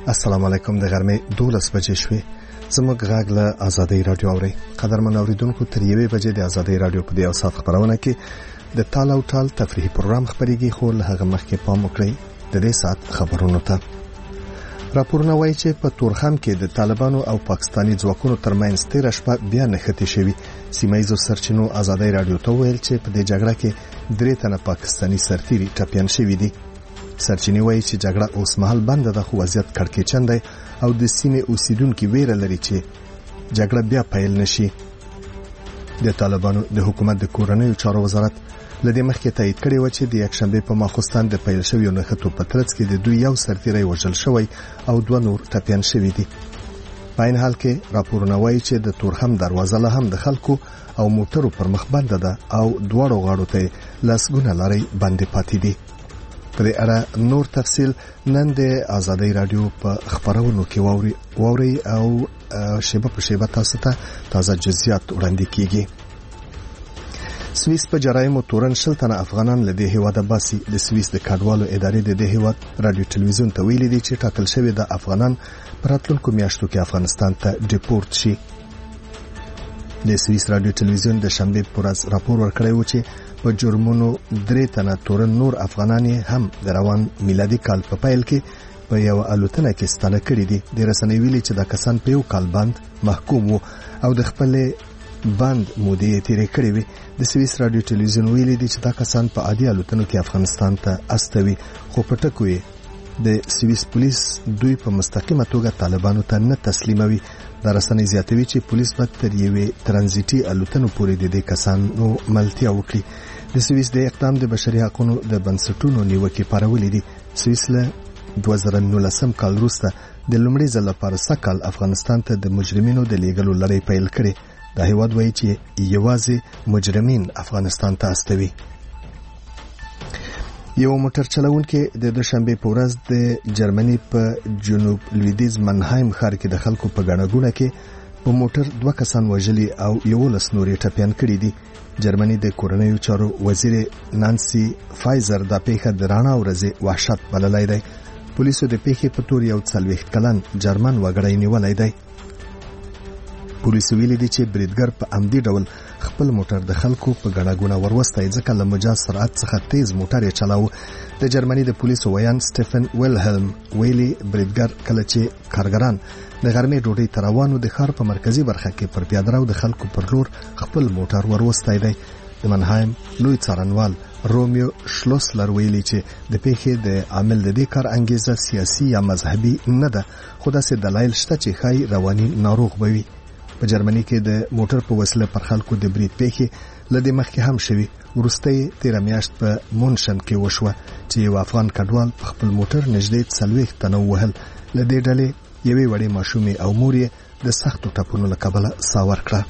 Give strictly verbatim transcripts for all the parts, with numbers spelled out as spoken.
السلام علیکم. د غرمې دولس بجې شوې. زموږ غږ له آزادۍ رادیو اوري. قدرمن اوریدونکو تر یوې بجې د آزادۍ رادیو په دې او سات خبرونه کې د تال او ټال تفریحي پروګرام خبريږي، خو له هغه مخکې پام وکړئ د دې سات خبرونو ته. راپورونه وایي چې په تورخم کې د طالبانو او پاکستاني ځواکونو ترمنځ تیر شپه بیا نښتې شوې. سیمایي سرچینو آزادۍ رادیو ته ویل چې په دې جګړه کې درې تنه پاکستاني سرتیري ټپيان شوي دي. سرچینې وایي چې جګړه اوس مهال بنده ده، خو وضعیت کړکېچن دی او د سیمې اوسیدونکو ویره لري چې جګړه بیا پیل نشي. د طالبانو د حکومت د کورنیو چارو وزارت لدې مخکې تایید کړی و چې د یکشنبه په ماخوستان د پیل شوی نښتو په ترڅ کې د دوی یو سرتیری وژل شوی او دوه نور ټپيان شوي دي. په عین حال کې راپورونه وایي چې د تورخم دروازه له هم د خلکو او موټرو پر مخ بنده ده او دواړو غاړو ته لاسګونه لاري باندې پاتې دي. په دې اړه نور تفصیل نن د آزادۍ رادیو په خبرونو کې ووري ووري او شیبه په شیبه تاسو ته تازه جزئیات وړاندې کیږي. سویس په جرایمو تورن شل تنه افغانان له دې هیواده باسي. د سویس د کډوالو ادارې د دې هیواد رادیو ټلویزیون ته ویلي دي چې ټاکل شوی د افغانان پر راتلونکو میاشتو کې افغانستان ته ډیپورت شي. د سویس رادیو ټلویزیون د شنبه پر ورځ راپور ورکړی و چې په جرمونو درې تنه تورن نور افغانان هم د روان میلادي کال په پیل کې په یو الوتنه کې ستانه کړی دي. د رسنۍ ویلي چې دا کسان په یو کال باندې محکوم وو او د خپل باند مودې تیرې کړې وي. د سویس رادیو ټلویزیون ویلي دي چې دا کسان په عادي الوتنو کې افغانستان ته استوي، خو په ټکوي د سویس پولیس دوی په مستقیمه توګه طالبانو ته نه تسلیموي. دا رسنۍ زیاتوي چې پولیس به تر یوې ترانزیتي الوتنو پورې د دې کسانو ملتیا وکړي. د سویس د اقدام د بشري حقوقو د بنسټونو نیوکې پارولې دي. سویس له دوه زره نولسم کال وروسته د لومړي ځل لپاره سکهال افغانستان ته د مجرمینو د لیږلو لړۍ پیل کړې. دا هیواد وایي چې یوازې مجرمین افغانستان ته استوي. یو موټر چلوونکي د دوشنبه په ورځ د جرمني په جنوب لویدیز منهایم ښار کې د خلکو په ګڼه ګوڼه کې په موټر دوه کسان وژلي او یولس نورې ټپيان کړي دي. جرمني د کورنیو چارو وزیر نانسي فایزر د پیښه د رانا ورځې وحشت بللای دی. پولیسو د پیښې په تور یو څلوېښت کلن جرمن وګړی نیولای دی. پولیسو ویلي دي چې بریدګر په عمدي ډول خپل موټر د خلکو په ګڼه ګوڼه وروستی ځکه له مجاز سرعت څخه تیز موټر یې چلاوه. د جرمني د پولیسو ویان سټیفن ویلهلم ویلي بریدګر کله چې کارګران د غرمې ډوډۍ تروانو د ښار په مرکزی برخه کې پر پیاده‌رو د خلکو پر لور خپل موټر وروستی دی. د منهایم لوی څارنوال رومیو شلوسلر ویلي چې د پیښې د عامل د دې کار انګیزه سیاسي یا مذهبي نه ده، خو داسې دلایل شته چې ښایي رواني ناروغ بوي. په جرمني کې د موټر په وسیله پر خلکو د برید پیښې لدې مخکې هم شوي. وروسته تیر میاشت په مونشن کې وشوه چې یو افغان کډوال په خپل موټر نږدې څلوېښت تنه ووهل. له دې ډلې یوې وړې ماشومې او مور یې د سختو ټپونو له کبله ساه ورکړه.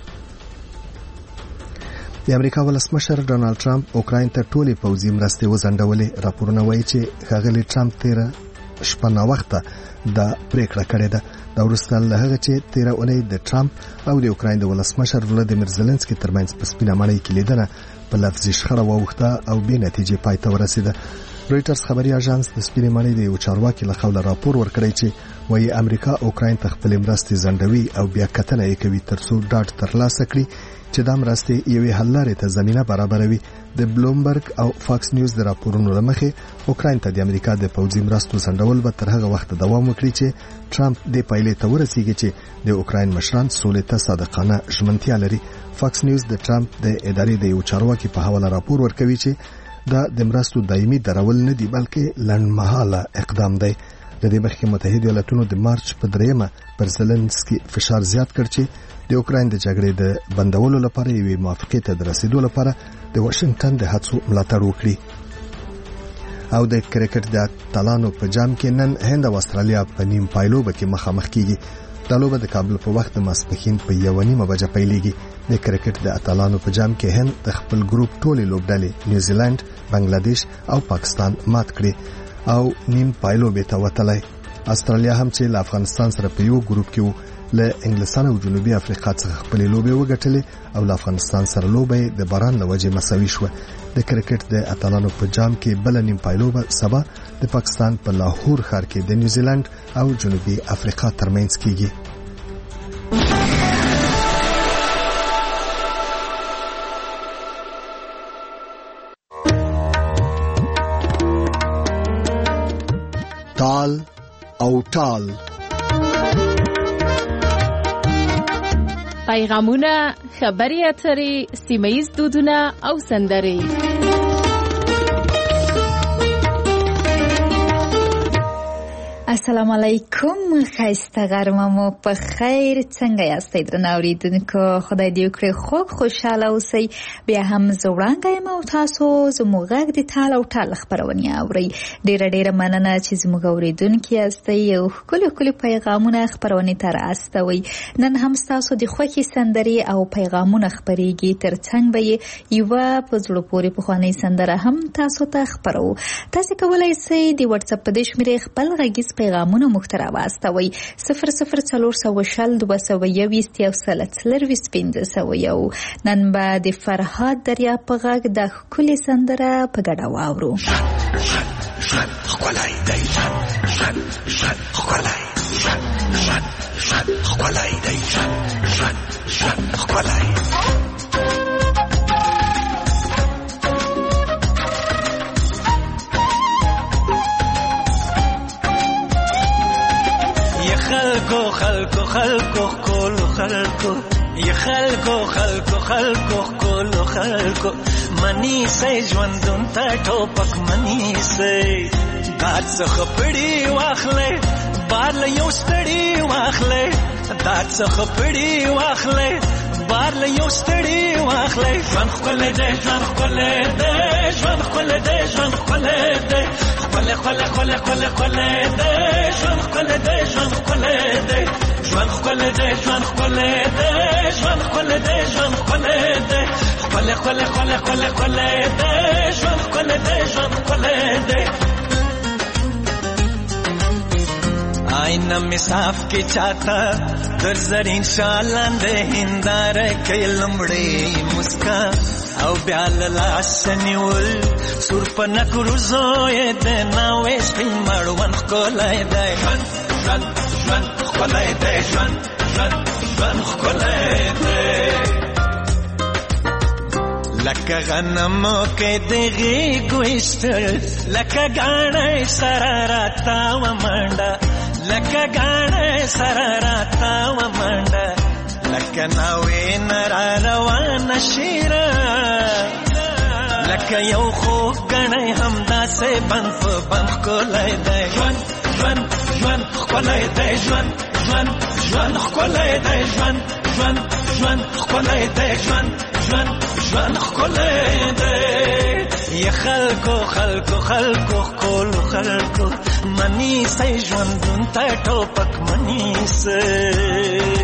د امریکا ولسمشر ډونالد ټرمپ اوکراین ته ټولې پوځي مرستې وځنډولې. راپورونه وایي چې ښاغلی ټرمپ تیره شپه ناوخته دا پریکړه کړې ده. دا وروسته له هغه چې تیره اونۍ د ټرمپ او د اوکراین د ولسمشر ولادیمیر زيلنسکي ترمنځ په سپینه ماڼۍ کې لیدنه په لفظي شخړه واوښته او بې نتیجې پای ته ورسېده. رويټرز خبري اژانس د سپینې ماڼۍ د یو چارواکي له قوله راپور ورکړی چې وایي امریکا اوکراین ته خپل مرستې ځنډوي او بیا کتنه یې کوي ترڅو ډاډ ترلاسه کړي چې دا مرستې یوې حل لارې ته زمينه برابروي. د بلومبرګ او فاکس نیوز د راپورونو لمخې اوکراین ته د امریکا د پوځي مرستو ځنډول به تر هغه وخت دوام وکړي چې ټرمپ د پایلې ته ورسیږي چې د اوکراین مشران سولې ته صادقانه ژمنتیا لري. فاکس نیوز د ټرمپ د ادارې د یو چارواکي په حواله راپور ورکوي چې دا د مرستو دایمي درول نه دی بلکې لنډمهاله اقدام دی. د دې مخکې متحده ایالاتونو د مارچ په دریمه پر زيلنسکي فشار زیات کړ چې د اوکراین د جګړې د بندولو لپاره یوې موافقې ته د رسیدو لپاره د واشنگټن د هڅو ملاتړ وکړي. او د کرکټ د اتلانو په جام کې نن هند او استرالیا په نیم پایلوبه کې مخامخ کیږي. د لوبه د کابل په وخت د ماسپښین په یو نیمه بجه پیلېږي. د کرکټ د اتلانو په جام کې هند د خپل ګروپ ټولې لوبډلې نیوزیلند، بنگلاديش او پاکستان مات کړي او نیم پایلوبه ته وتلای. استرالیا هم چې له افغانستان سره په یو ګروپ کې وو له انګلستان او جنوبي افریقا څخه خپل لوبي وګټلې او له افغانستان سره لوبي د باران لوجه مساوي شو. د کرکټ د اتلانو په جام کې بل نیم پایلوبه سبا د پاکستان په لاهور ښار کې د نیوزیلند او جنوبي افریقا ترمنځ کیږي. تال او ټال پیغامونه، خبري اترې، سیمه‌ییز دودونه او سندرې. السلام علیکم، خیسته غرمه مو په خیر. څنګه یاستئ درنو اوریدونکو؟ خدای دې وکړي خوږ خوشاله اوسئ. بیا هم زه وړاندې یم او تاسو زموږ غږ د تال او ټال خپرونې اورئ. ډیره ډیره مننه چې زموږ اوریدونکي یاستئ او ښکلي ښکلي پیغامونه خپرونې ته رااستوئ. نن هم ستاسو د خوښې سندرې او پیغامونه خپریږي. ترڅنګ به یې یوه په زړه پورې پخوانۍ سندره هم تاسو ته خپرو. تاسو کولی شئ د واتس اپ په دې شمېرې خپل غږیز پیغامونه مخ ته راواستوئ. صفر صفر څلور سوه شل دوه سوه یوویشت یو سل څلرویشت پنځه سوه یو. نن به د فرهاد دریاب په غږ د ښکلې سندره په ګډه واورو. ښکلی دی ژوند، ژوند، ژوند ښکلی، ژوند، ژوند، ژوند ښکلی دی ژوند، ژوند، ژوند ښکلی. خلکو خلکو خلکو کولو خلکو ی خلکو خلکو خلکو کولو خلکو منی سي ژوندون ته ټوپک منی سي دار څخه پړی واخلې بار له یو ستړي واخلې دار څخه پړی واخلې بار له یو ستړي واخلې. ژوند ښکلی دی، ژوند ښکلی دی، ژوند ښکلی دی، ژوند ښکلی دی، ښکلی ښکلی ښکلی ښکلی ښکلی دی، ژوند ښکلی دی، ژوند ښکلی دی، ژوند ښکلی دی، ژوند ښکلی دی، ژوند ښکلی دی، ژوند ښکلی دی، ښکلی ښکلی ښکلی ښکلی ښکلی دی، ژوند ښکلی دی، ژوند ښکلی دی. آئینه می صاف کی چاہتا در زرین شالان دے ہندار کئی لمڑی مسکا او بیال لاسنیول سور پنک روزوی دے ناویش پین مروان خکولائی دے جوان جوان جوان خکولائی دے جوان جوان جوان خکولائی دے لکه غنمو کې دغې ګوشتل لکه ګاڼې سره راتا و منډه لکه ګاڼې سره راتا و منډه لکه ناوې نرا روانه شیره لکه یو خوږ ګڼې همداسې بند په بند ښکلی دی ژوند ژوند ژوند ښکلی دی ژوند ژوند ژوند ښکلی دی ژوند ژوند ژوند ښکلی دی ژوند ژوند ژوند ښکلی دی. ی خلکو خلکو خلکو ښکلو خلکو منی سئ ژوندون ته ټوپک منی سئ.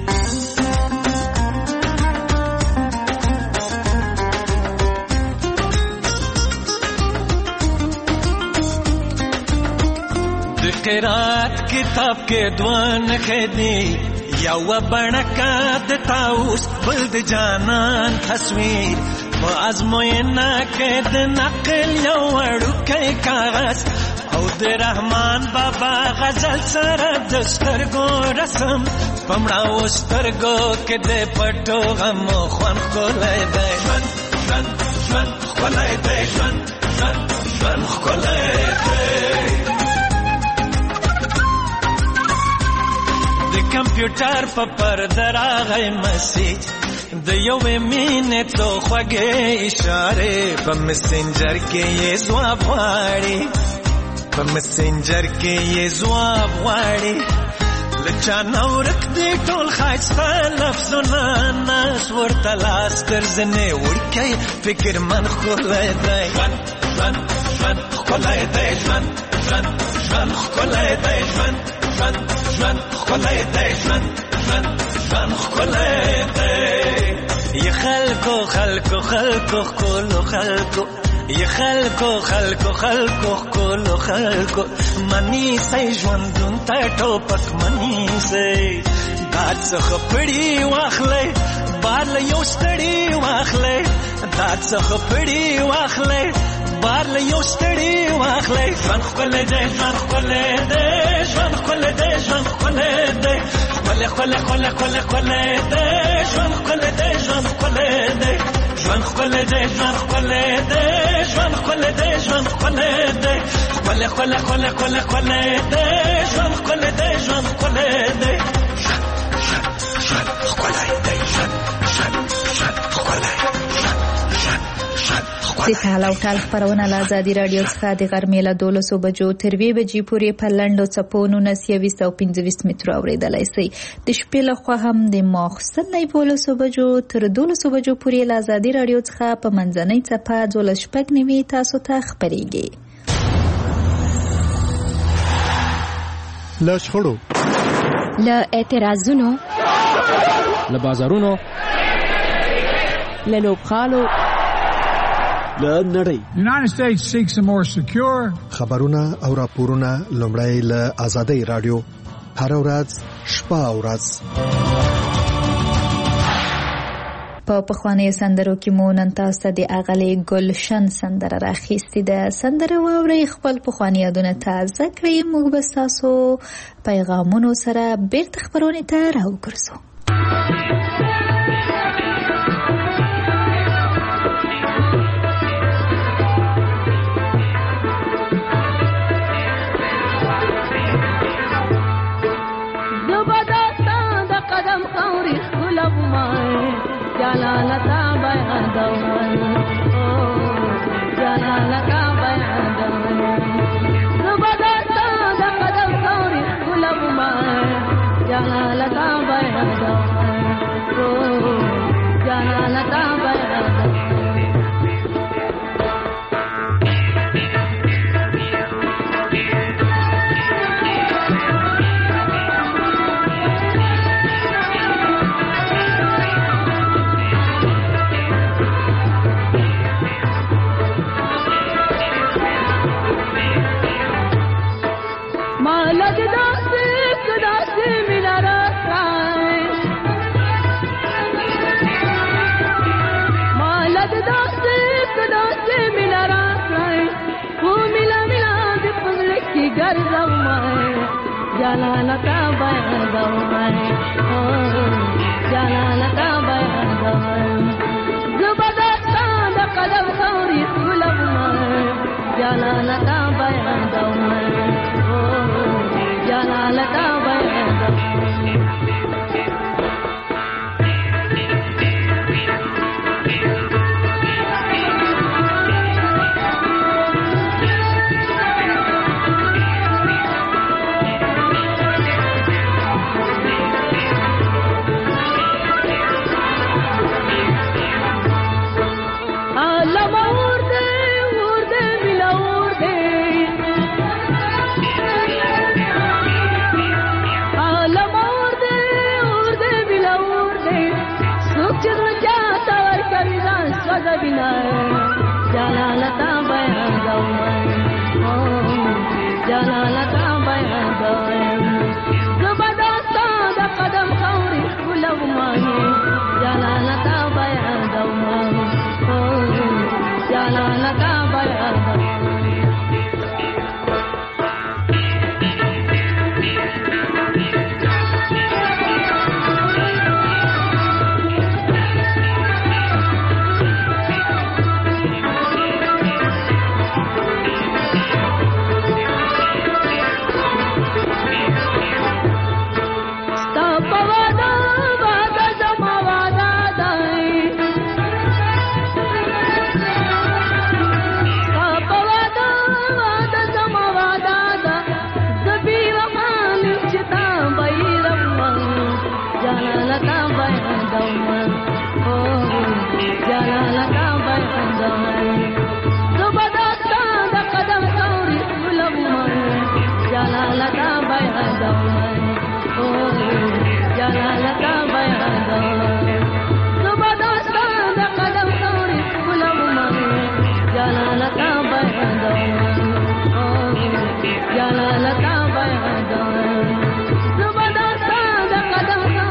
د قرات کتاب کې دوه نښې دي یو بڼکه د طاووس بل د جانان تصویر په ازموینه کې د نقل یو وړوکی کاغذ او د رحمان بابا غزل سره د سترګو رسم په مړاوو سترګو کې د پټو غمو خوند ښکلی دی ژوند ژوند ژوند ښکلی دی ژوند ژوند ژوند ښکلی دی. د کمپیوټر په پرده راغی مسیج د یوې مینې څو خوږې اشارې په مسنجر کې یې ځواب غواړي په مسنجر کې یې ځواب غواړي له چا نه ورک دی ټول ښایسته لفظونه ناز ورته لاس ګرځنې وړکی فکر من ښکلی دی ژوند ژوند ژوند ښکلی دی ژوند ژوند ژوند ښکلی دی ژوند ژوند ژوند ښکلی دی ژوند ژوند ژوند ښکلی دی. ی خلکو خلکو خلکو ښکلو خلکو ی خلکو خلکو خلکو ښکلو خلکو منی سئ ژوندون ته ټوپک منی سئ دا څخه پړی واخلې بار له یو ستړي واخلې دا څخه پړی واخلې بار له یو ستړي واخلې ژوند ښکلی دی ژوند ښکلی دی ژوند ښکلی دی ژوند ښکلی دی ښکلی ښکلی ښکلی ښکلی ښکلی دی ژوند ښکلی دی ژوند ښکلی دی ژوند ښکلی دی ژوند ښکلی دی ژوند ښکلی دی ژوند ښکلی دی ښکلی ښکلی ښکلی ښکلی ښکلی دی ژوند ښکلی دی ژوند ښکلی دی د ټال او ټال خپرونه له ازادي راډیو څخه د غرمې له دولسو بجو تر یوې بجې پورې په لنډو څپو نولس یویشت او پنځه ویشت مترو اورېدلی شئ. د شپې لخوا هم د ماخوستن له یولسو بجو تر دولسو بجو پورې له ازادي راډیو څخه په منځنۍ څپه دولس شپږ نوي تاسو ته خپرېږي. له شخړو، له اعتراضونو، له بازارونو، له لوبغالو، له نړۍ. The United States seeks a more secure. خبرونه او راپورونه لومړی له ازادي راډیو هر ورځ شپه او ورځ. په پخوانیو سندرو کې مو نن تاسو ته د اغلې ګلشن سندره راخیستې ده. سندره واورئ، خپل پخواني یادونه تازه کړئ. موږ به ستاسو پیغامونو سره بیرته خپرونې ته راوګرځو. جلالتا بیان دوان او جلالتا بیان دوان زبادتا دا قدم ثوری غلب مان جلالتا بیان دوان او جلالتا بیان دوان جلالتا بیان دوان او جلالتا بیان دوان زبادتا دا قدم ثوری غلب مان جلالتا بیان دوان او جلالتا بیان دوان जलालता बैन दोवन ओ जलालता बैन दोवन ज़बरदस्ता दा कदम खौरी गुलब माने जलालता बैन दोवन ओ जलालता बैन दोवन जलालता बैन दोवन ज़बरदस्ता दा कदम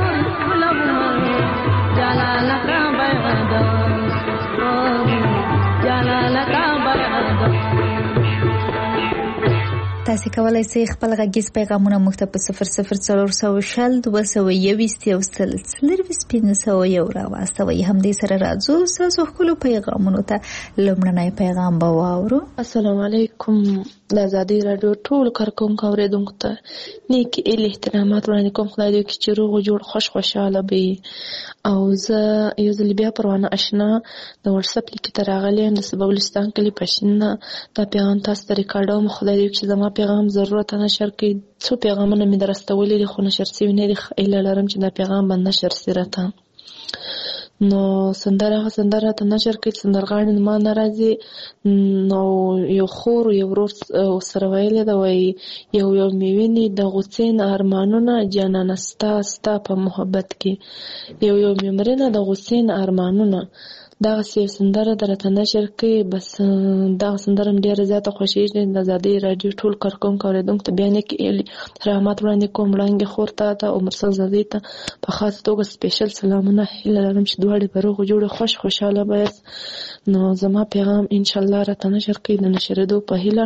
تاسو کولای شئ خپل غږیز پیغامونه موږ ته په صفر صفر څلور سوه شل دوه سوه یوویشت یو سل څلرویشت پنځه سوه یو راواستوئ. همدې سره راځو ستاسو ښکلو پیغامونو ته. لومړنی پیغام به واورو. السلام علیکم. د ازادۍ راډیو ټول کارکونکو اورېدونکو ته نیک ایل احترامات وړاندې کوم. خدای دې وکړي چې روغ او جوړ خوش خوشحاله به. او زه یو ځل بیا پروانه اشنا د واتساپ لیک ته راغلی یم د سببلستان کلي پښین. دا پیغام تاسو ته ریکارډوم. خدای دې وکړي زما پیغام ضرورت نشر کړي. څو پیغامونه مې درستولي دي خو نشر سوي نه دي. ایله لرم چې دا پیغام به نشر سي راته. نو سندره هغه سندره ته نشر کړي سندرغاړي ما نه راځي. نو یو خور یو ورور سره ویلې ده وایي یو یو مې ویني د غوڅین ارمانونه جانانه ستا ستا په محبت کې. یو یو مې مرینه د غوڅین ارمانونه. دغسې سندره درته نشر کړي. بس دغه سندره مې ډېره زیاته خوښېږي. د ازادۍ راډیو ټول کارکونکو اورېدونکو ته بیا نیک رحمت وړاندې کوم. وړانګې خور ته ته او مرسل زادۍ ته په خاصه توګه سپیشل سلامونه. هیله لرم چې دواړې به روغ جوړې خوش خوشحاله به یاست. نو زما پیغام انشاءالله راته نشر کړي د نشرېدو په هیله.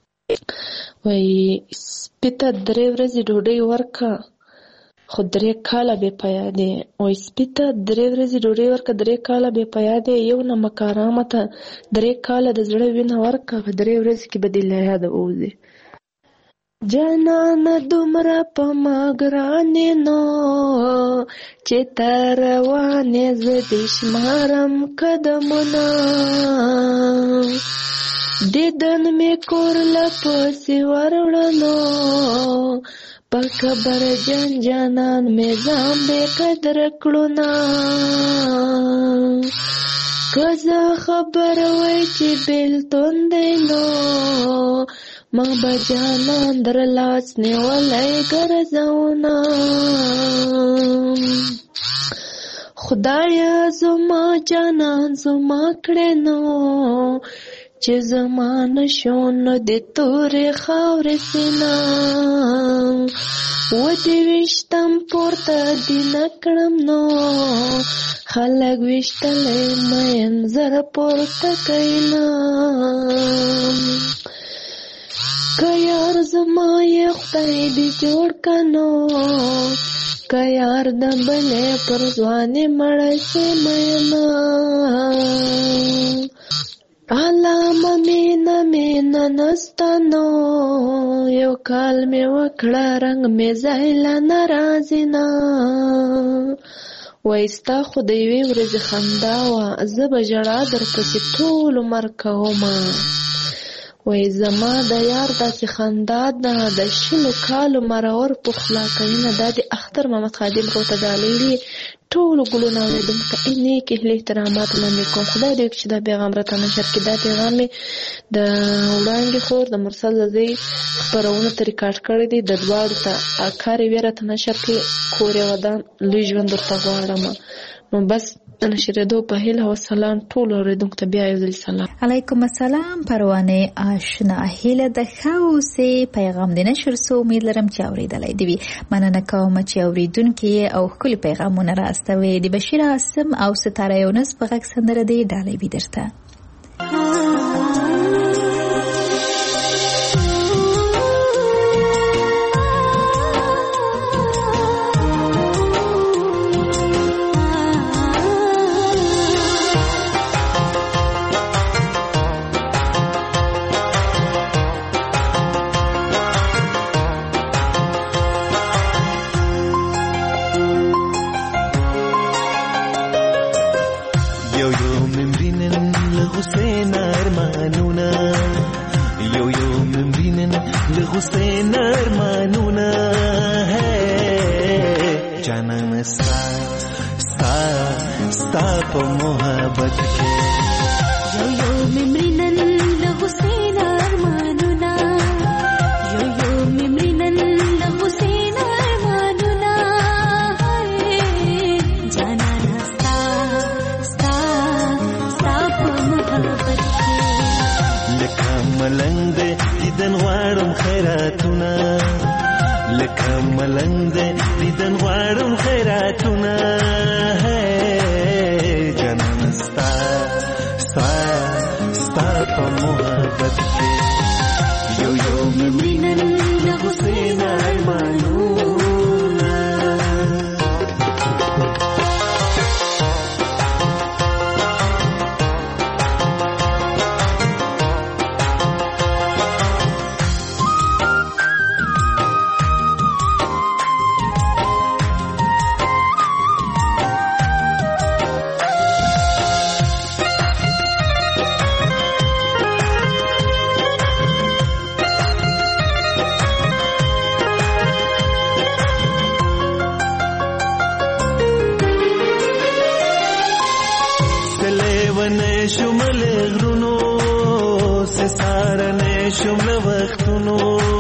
وایي سپي ته درې ورځې ډوډۍ ورکړه خو درې کاله بې پیا دی. وایي سپي ته درې ورځې ډوډۍ ورکړه درې کاله بې پیا دی. یو نمک ارامه ته درې کاله د زړه وینه ورکړه په درې ورځې کې به دې له یاده ووځي. جانانه دومره په ما ګرانې نو چې ته روانې زه دې شمارم قدمونه. دیدن مې کور له پسې وروړنو په کبر جان جانان مې ځان بې قدره کړونه. که زه خبر وای چې بېلتون دی نو ما به جانان در لاس نیولی ګرځونه. خدایه زما جانان زما کړې نو چې زما نشو نو د تورې خاورې سینه. و دې ویشتم پورته دې نه کړم نو خلک ویشتلی مین زر پورته کوي نه. که یار زما یې خدای دې جوړ که نو که یار د بلې پر ځوانې مړه شي مینه. علامه مینه مینه نسته نو یو کال مې وکړه رنګ مې ځای له نه راځي نه. وایي ستا خو د یوې ورځې خندا وه زه به ژړا درپسې ټول عمر کومه. وایي زما د یار داسې خندا ده د شلو کالو مرور پخلا کوینه. دا د اختر محمد خادم روته ډالۍ دي. ټولو ګلونه اورېدونکو ته نیک احترامات وړاندې کوم. خدای دې وکړي چې دا پیغام راته نشر کړي. دا پیغام مې د وړانګې خور د مرسل زادۍ خپرونو ته ریکارډ کړی دی. د دواړو ته کار یې راته نشر کړي. کور یې ودان لوی ژوند ورته غواړم. نو بس د نشرېدو په هیله او سلام ټولو اورېدونکو ته بیا یو ځل سلام. علیکم السلام. پروانه آشنا هیله د ښه اوسې. پیغام دې نشر سو. امید لرم چې اورېدلی دې وي. مننه کوم چې اورېدونکي او ښکلي پیغامونه راستوي. د بشیر عاصم او ستاره یونس په غږ سندره دې ډالۍ وي درته. حسین ارمانونه جانان ستا ستا ستا په محبت کې یو یو ممرینن له حسین ارمانونه یو یو ممرینن له حسین ارمانونه جانان ستا ستا ستا په محبت کې لکه ملنګ دې دیدن غواړم خیراتونه لکه ملنګ دې دیدن غواړم خیراتونه جانان ستا ستا ستا په محبت کې یو یو ممرینن له حسین ارمانونه شمل غرونو سے سارنے شمل وختونو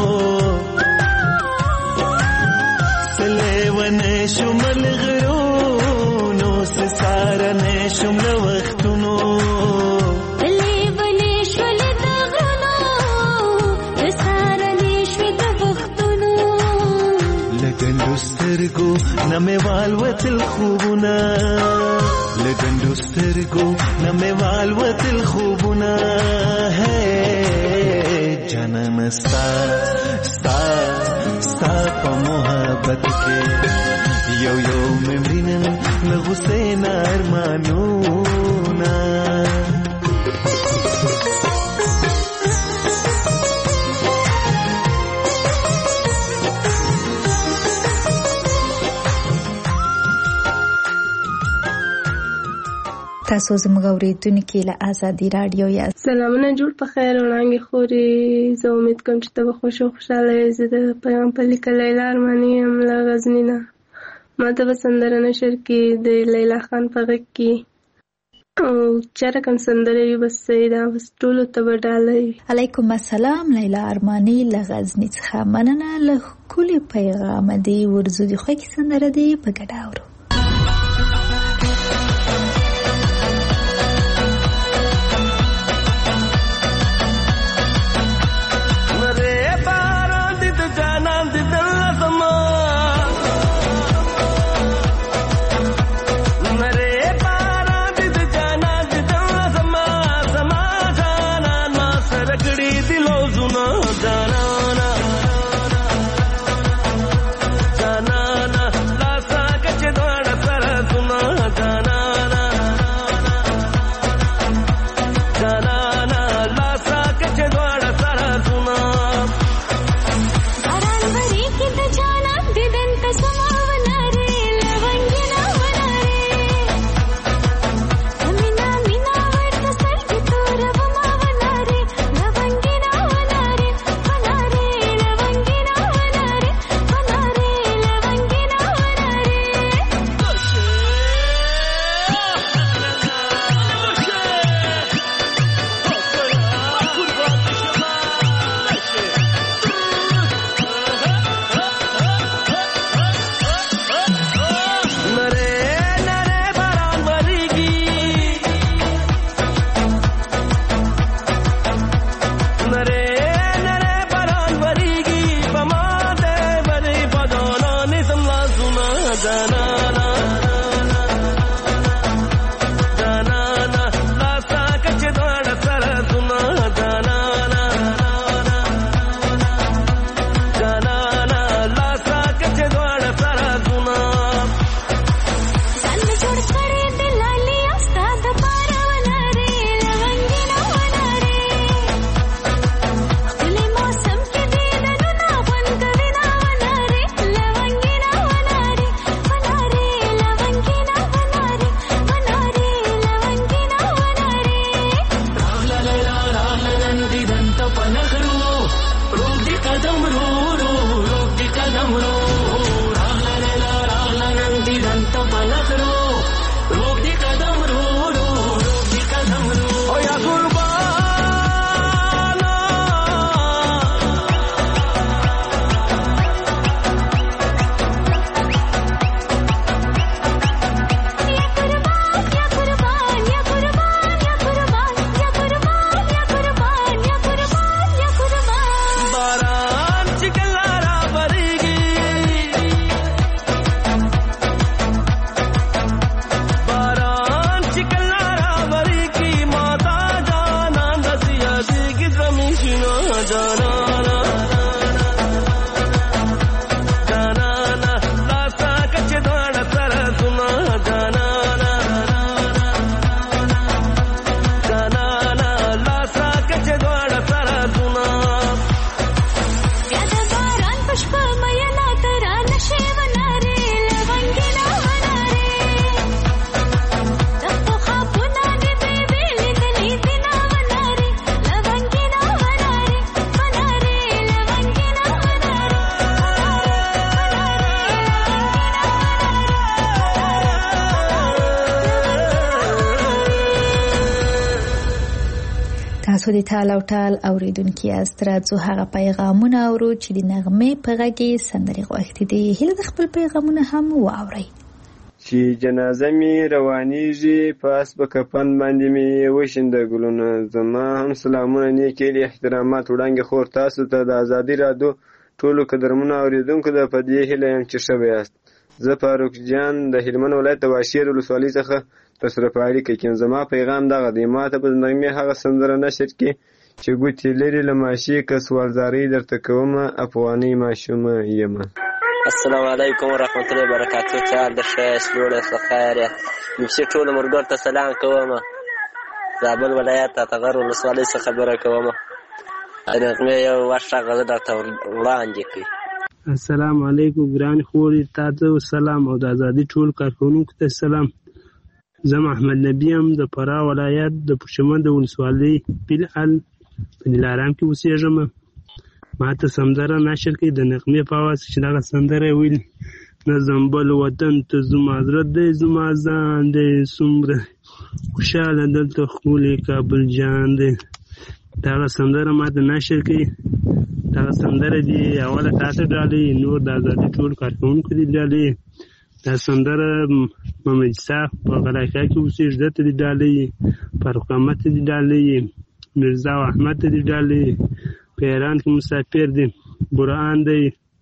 سلیونے شمل غرونو سے سارنے شمل وختونو سلیونے شمل غرونو سے سارنے شمل وختونو لگندو سترگو نمے والوت الخوبنا لگندو سترگو نمے والوت الخوبنا ہے جنم ستا ستا ستا پا محبت کے یو یو ممرینن لغسین ارمانونا تاسو زموږ اورېدونکي له آزادي راډیو یاست. سلامونه جوړ په خیر وړاندې خوري. زه امید کوم چې ته به خوښ او خوشحاله یې. زه د پیغام په لیکه لیلا ارماني یم له غزني نه. ما ته به سندره نشر کې د لیلا خان په غږ کې او چا رقم سندره وي بس صحیح ده، بس ټولو ته به ډاله وي. علیکم السلام. لیلا ارماني له غزني څخه مننه. له ښکلي پیغامه دی ورځو د خوښې سندره دی په ګډه اورو. जाना ना लासा कच दो تاسو د تال او ټال اوریدونکي یاست. راځو هغه پیغامونه اورو چې د نغمې په غږ کې سندرې غوښتي دي. هیله د خپل پیغامونه هم واورئ. چې جنازه مې روانېږي پاس په کفن باندې مې وشینده ګلونه. زما هم سلامونه نیکې له احترامات وړاندې خور تاسو ته د ازادي راډیو ټولو قدرمنو اوریدونکو د په دې هیله یم چې ښه یاست. زه فاروق جان د هلمند ولایت د واشیر ولسوالۍ څخه تاسو په اړیکه کې زما پیغام دغه دی. ماته په نغمې هغه سندره نشر کې چې ګوتې لري له ماشي که سوالزارۍ درته کومه افغاني ماشومه یمه. السلام علیکم ورحمت الله وبرکاتو. چال د ښایست لوړه څه خیر یا نفسي ټولو ملګرو ته سلام کوم. زابل ولایت اتغر ولسوالۍ څخه خبره کوم. د نغمې یو ورشه غزه درته وړاندې کړي. السلام علیکم ګران خوري تاسو سلام او د ازادي ټول کارکونکو ته سلام. زه محمد نبی ام د فراه ولایت د پښمن د ولسوالۍ بلال په دلارام کې اوسېږم. ما ته سندره نشر کړي د نغمې په اواز چې دغه سندره ویل نظم بل وطن ته زما زړه دی زما ځان دی څومره خوشحاله دلته ښکلی کابل جان دی. دغه سندره ما ته نشر کړي. دغه سندره دی اوله تاسو ډالۍ نور د ازادي ټول کارکونکو دي ډالۍ. دا سندره محمد صاحب په غلاکه کې اوسېږي دته دي ډالۍ. فاروق احمد ته دي ډالۍ. مرزا احمد ته دي ډالۍ. په ایران کې مسافر دي برهان دی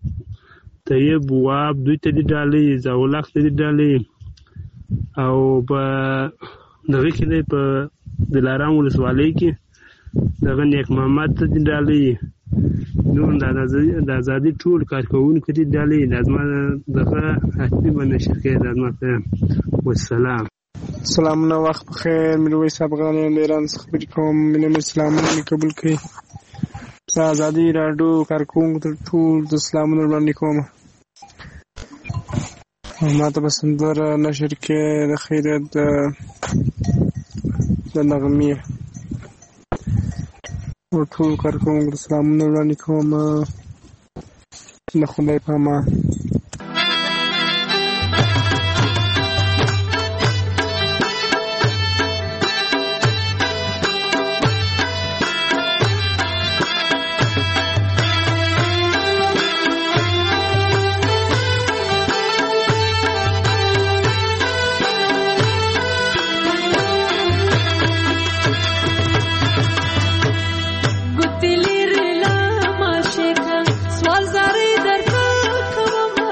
طیب واب دوی ته دي ډالۍ. زاولخ ته دي ډالۍ. او په دغه کې دی په دلارام ولسوالۍ کې دغه نیک محمد ته دي ډالۍ. نور د ازادي ټول کارکونکو دي ډالۍ. لازمه دغه حتمي به نشر کړي. لازمه پیغام والسلام. سلامونه وخت بخیر. میرویس افغان یم د ایران څخه خبرې کوم. مینه سلامونه مې قبول کړئ. زه ازادي راډیو کارکونکو ته ټول د سلامونه وړاندې کوم. ما ته به سندره نشر کړي د خیریت د نغمې ټول کارکونکو ته سلامونه وړاندې کوم. د خدای په امان. ګوتې لري له ماشي که سوالزارۍ درته کومه.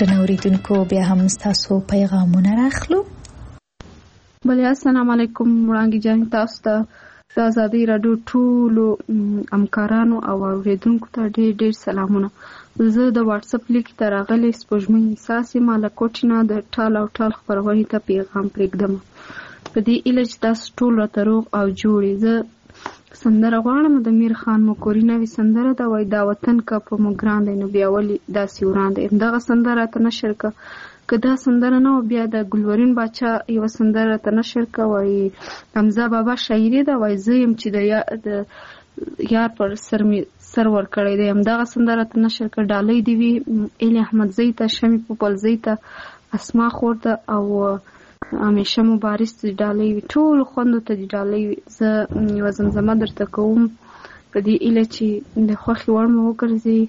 درنو اوریدونکو بیا هم تاسو پیغامونه راخلو. بله السلام علیکم وړاندې جان تاسو ته د آزادۍ راډیو ټولو همکارانو او اوریدونکو ته ډېر ډېر سلامونه. زه د واتس اپ لیک ته راغلی سپوږمۍ احساس یم له کوټې نه د ټال او ټال خپرونې ته پیغام پرېږدم په دې هیله چې تاسو ټول راته روغ او جوړ یې. زه سندره غواړم د میر خان مکوري نوې سندره ده وایي دا وطن که په موږ ګران دی نو بیا ولې داسې وران دی. همدغه سندره راته نشر که که دا سندره نه وه بیا د ګلورین باچا یوه سندره راته نشر که وایي حمزه بابا شاعري ده وایي زه یم چې د یار پر سر مې سر ورکړی دی. همدغه سندره راته نشر که. ډالۍ دې وي ایل احمدزۍ ته شمې پوپلزۍ ته اسما خور ته او همیشه مبارز ته ډالۍ وي ټولو خوندو ته دې ډالۍ وي. زه یوه زمزمه درته کوم په دې هیله چې د خوښې وړ مو وګرځي.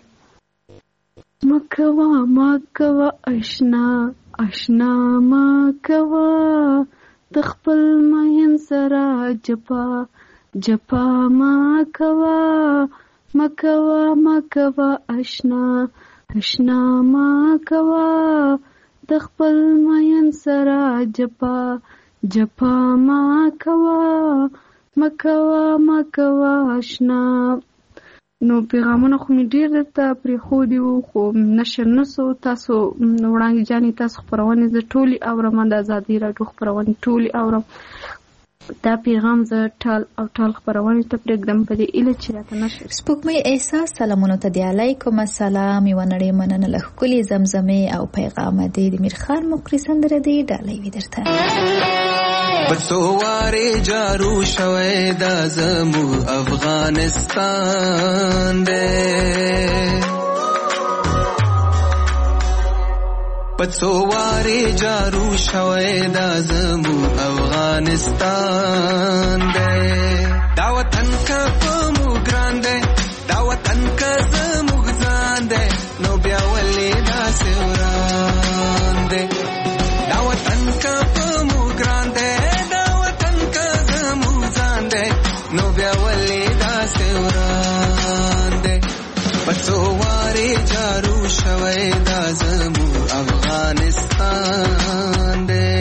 مکوه مکوه اشنا اشنا مکوه د خپل مین سره جپا جپا مکوه مکوه مکوه اشنا اشنا مکوه د خپل مین سره جپا جپا مکوه مکوه مکوه اشنا. نو پیغامونه خو مې ډېر درته پرېښودي وو خو نشر نه سو. تاسو وړاندې جانې تاسو خپرونې زه ټولې اورم د ازادۍ راډیو خپرونې ټولې اورم. دا پیغام زه ټال او ټال خپرونې ته پرېږدم په دې هیله چې راته نشر. سپوږمۍ احساس سلامونو ته دی علیکم السلام. یوه نړۍ مننه له ښکلې زمزمې او پیغامه دی د میر خان مکري سندره دی ډالۍ وي درته. بڅو وارې جارو شوی دا زمو افغانستان دی بڅو وارې جارو شوی دا زمو افغانستان دی. دا وطن که په موږ ګران دی دا وطن که زموږ ځان دی نو بیا ولې داسې وران دی. دا وطن که په موږ ګران دی نو بیا ولې داسې وران دی. بڅو وارې جارو شوی دا زمو افغانستان دی.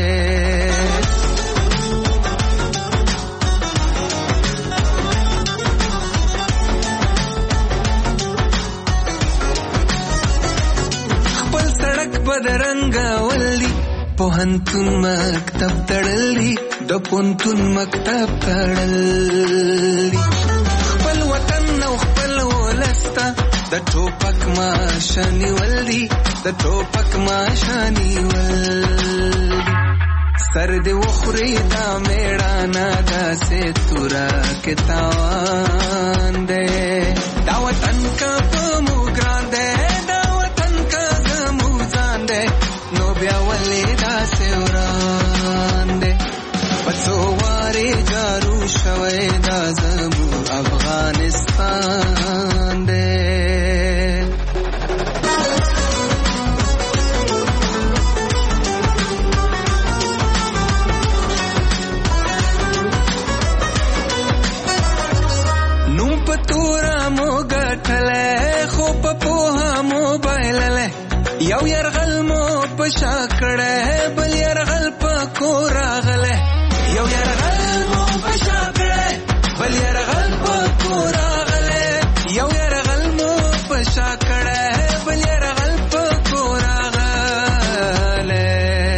خپل سړک بدرنګه ولي پوهنتون مکتب تړلی د پوهنتون مکتب تړلی. خپل وطن او خپل ولسته د ټوپک ماشه نیول دي د ټوپک ماشه نیول. سر دې وخوري دا میړانه داسې توره کې تاوان دی. دا وطن که په موږ ګران دی دا وطن که زموږ ځان دی نو بیا ولې داسې وران دی. بڅو وارې جارو شوی دا زمو افغانستان دی. نوم په توره مو ګټلی خو په پوهه مو بایللی. یو یرغل مو په شا کړی بل یرغل په کور راغلی. یو یرغل مو په شا کړی بل یرغل په کور راغلی. یو یرغل مو په شا کړی بل یرغل په کور راغلی.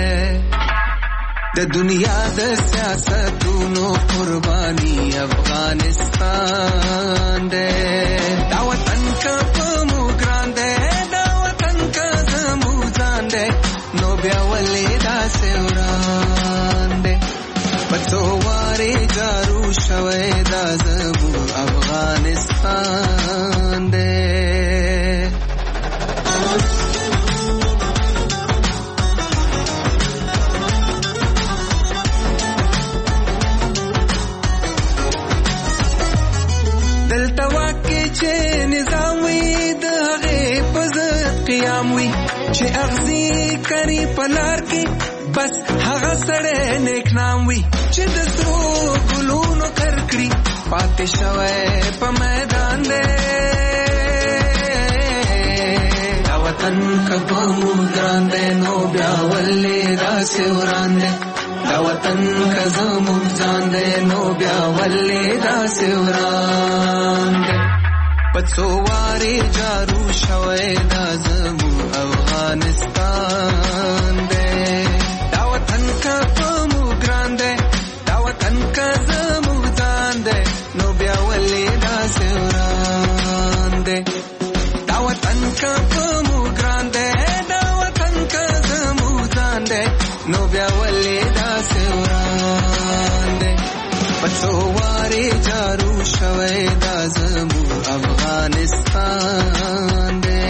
د دنیا د سیاستونو قرباني افغانستان دی. دا وطن که په موږ ګران دی دا وطن که زموږ ځان دی نو بیا ولې داسې وران دی. بڅو وارې جارو شوی دا زمو افغانستان دی. دلته واکې چې نظام وي د هغې په ضد قیام وي چې اغزي کري په لار کې بس هغه سړی نیک نام وي چې د سرو ګلونو کرکړي پاتې شوی په میدان دی. دا وطن که په موږ ګران داسې وران دی دا وطن که زموږ ځان دی نو بیا ولې داسې وران دی په څو وارې جارو شوی دا زموږ افغانستان دی دا وطن که په موږ ګران دی دا وطن که زموږ ځان دی نو بیا ولې داسې وران دی دا وطن که په موږ ګران دی دا وطن که زموږ ځان دی نو بیا ولې داسې وران دی په څو وارې جارو شوی دا زموږ افغانستان دی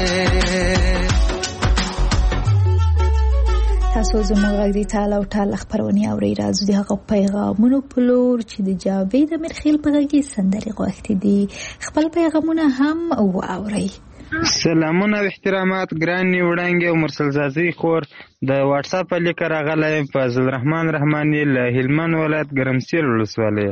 تاسو زموږ غږ د تعالی او تعالی خبرونه اورئ راځو د هغه پیغامونو په لور چې د جاوید امیرخیل په غږ کې سندرې غوښتي دي خپل پیغامونه هم واورئ. سلامونه او احترامات ګرانې وړانګې او مرسل زازي خور د واتس اپ لیک راغلی فضل الرحمن رحماني له هلمند ولایت ګرمسیر ولسوالۍ.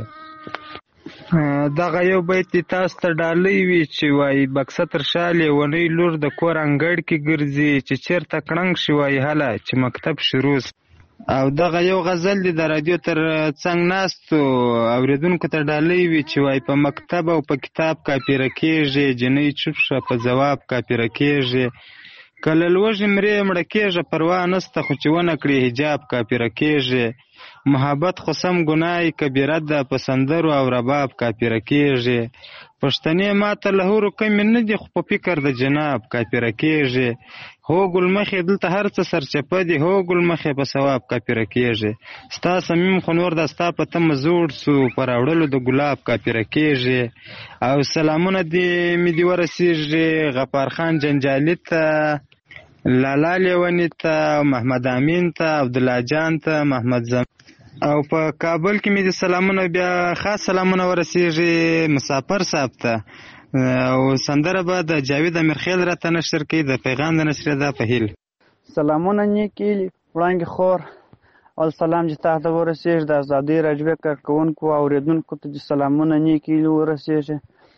دغه یو بیت تاسو ته ډالۍ وي چې وایي بکسه تر شا لیونۍ لور د کور انګړ کې ګرځي چې چېرته کړنګ شي وایي هله چې مکتب شروع. او دغه یو غزل دی د رادیو تر څنګ ناستو اورېدونکو ته ډالۍ وي چې وایي په مکتب او په کتاب کاپیره کېږي جنۍ چوپ شه په ځواب کاپیره کېږي کله لوږې مرې مړه کېږه پروا نسته خو چې ونه کړې حجاب کاپیره کېږي محبت خو سم ګناه کبیره ده په سندرو او رباب کاپیره کېږي پښتنې ماته له هورو کمې نه دي خو په فکر د جناب کاپیره کېږي هو ګل مخې دلته هر څه سرچپه دي هو ګل مخې په ثواب کاپیره کېږي ستا صمیم خو نور دا ستا په تمه زوړ سو په راوړلو د ګلاب کاپیره کېږي او سلامونه دې مې دې ورسېږي غفار خان جنجالي ته لالا لیوني ته محمد امین ته عبدالله جان ته محمد زم او په کابل کې مې د سلامونه بیا خاص سلامونه ورسېږي مسافر صاحب ته او سندره به د جاوید امیرخیل راته نشر کوي د پیغام د نشر ده په هیل. سلامونه نیکي وړانګې خور او سلام چې تاسو ته ورسېږي د ازادۍ راډیو کارکوونکو او اورېدونکو ته سلامونه نیکي ورسېږي.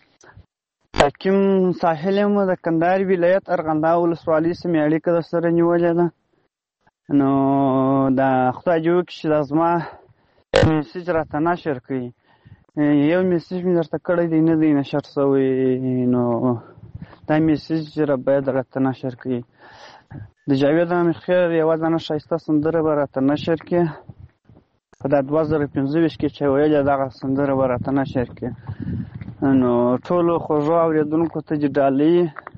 حکیم ساحل یم د کندهار ولایت ارغنداب ولسوالۍ سمې اړیکه درسره نیولې ده نو دا خدای دې وکړي چې دا زما میسج راته نشر کړي یو میسج مې درته کړی دی نه دی نشر شوی نو دا میسج را باید راته نشر کړي د جاوید امیرخیل یوه دانه ښایسته سندره به راته نشر کړي په دا دوه زره پنځه ویشت کې چې ویلې دغه سندره به راته نشر کړي نو ټولو خوږو اورېدونکو ته دې ډالۍ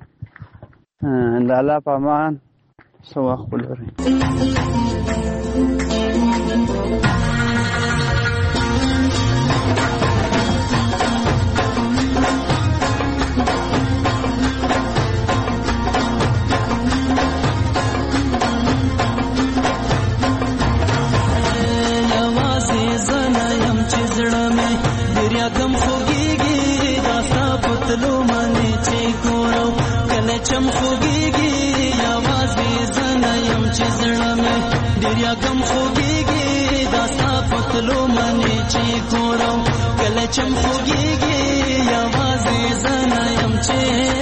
د الله په امان څه وخت ولرئ. چم خوږیږي یوازې زه نه یم چې زړه مې ډېر یاګم خوږیږي دا ستا په تلو منې چې ګورم کله چم خوږیږي یوازې زه نه یم چې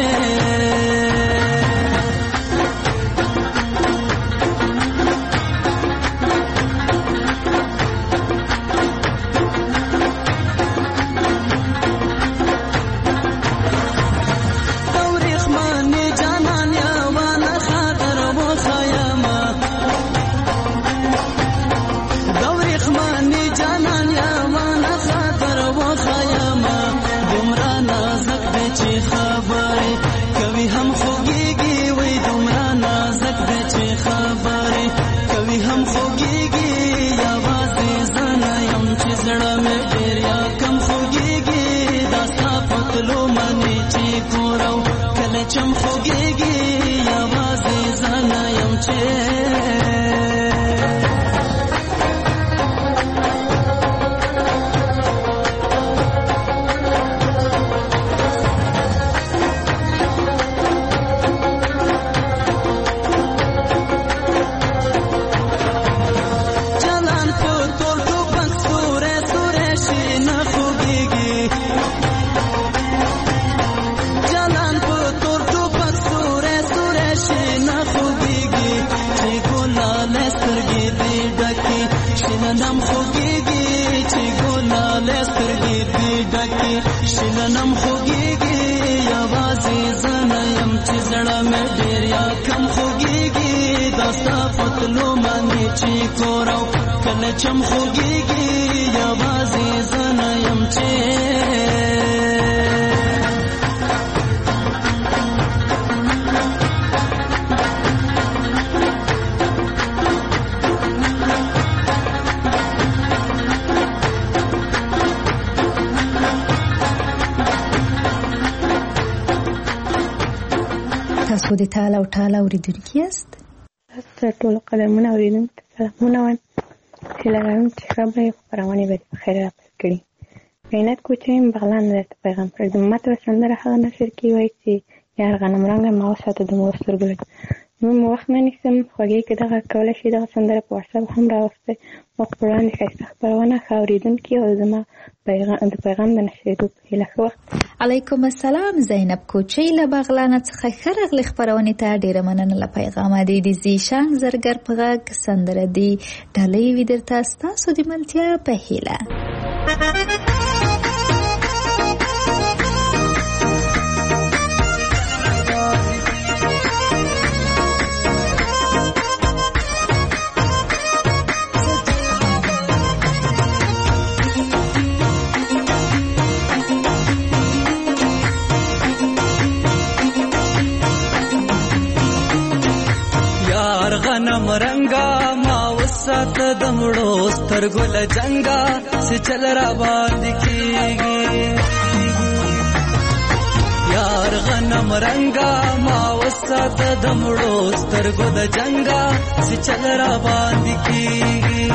چم خوږیږي یوازې زه نه یم چې چې زړه مې ډېر یا کم خوږېږي دا ستا پتلو باندې چې کورو کله چم خوږېږي یوازې زه نه یم چې تاسو د ټال او ټال اوریدونکي یاست؟ تاسو ټول قلمونه اوریدونکي سلامونه وایم. هیله لرم چې ښه به خپرونې به په خیر راپیل کړي. عینت کوچیم بغلان درته پیغام کړی. د ماته به سندره هغه نشر کې وایي چې یار غنمرنګه ما وساته د مور سترګو لږ نور مو وخت نه نیسم. خوږې که دغه کولی شي دغه سندره په وټساپ هم راوستی ما په وړاندې ښایسته خپرونه ښه اورېدونکي او زما د پیغام د نشرېدو په هیله. ښه وخت. علیکم السلام. زینب کوچۍ له بغلانه څخه ښه راغلې خپرونې ته. ډېره مننه له پیغامه. د د زیشان زرګر په غږ سندره دې ډالۍ وي درته ستاسو د ملتیا په هیله. غنم رنگا ما وسات دمړو سترګو له جنگا چې چل را باندې کیږي. یار غنم رنگا ما وسات دمړو سترګو د جنگا چې چل را باندې کیږي.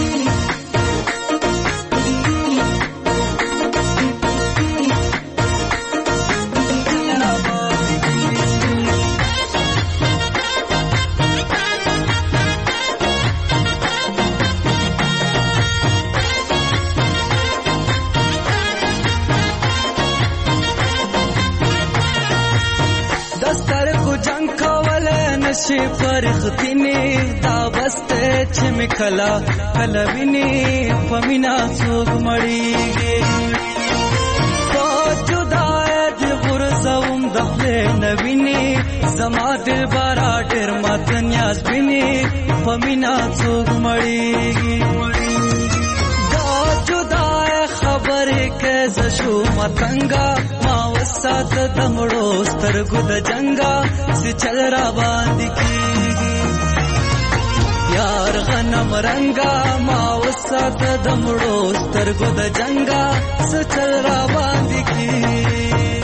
شي فرختینی دا بسته چې مکلا کلا ویني پمینا څوک مړیږي. په جدای د غرزوم د خپل نویني زما دل بارا ډېر مات نیاز ویني پمینا څوک مړیږي. دا جدای خبرې کې زشو متنګا ما وسات دمړو سترګو د جنگا چې چل را باندې کیږي. یار غنم رنگا ما وسات دمړو سترګو د جنگا چې چل را باندې کیږي.